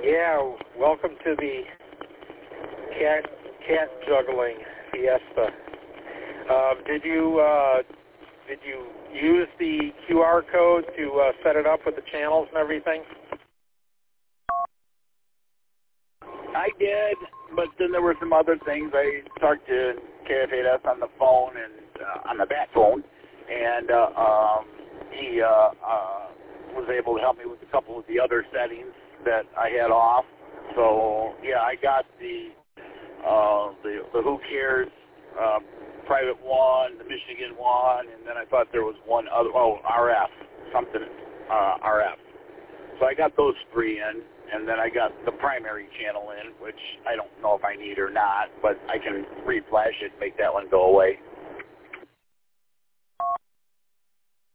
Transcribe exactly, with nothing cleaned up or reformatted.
Yeah, welcome to the cat cat juggling fiesta. Um, did you uh, did you use the Q R code to uh, set it up with the channels and everything? I did, but then there were some other things. I talked to K F eight S on the phone and uh, on the bat phone, and uh, um, he uh, uh, was able to help me with a couple of the other settings that I had off. So yeah, I got the uh, the, the Who Cares uh, private one, the Michigan one, and then I thought there was one other. Oh, R F something uh, R F. So I got those three in, and then I got the primary channel in, which I don't know if I need or not, but I can reflash it, make that one go away.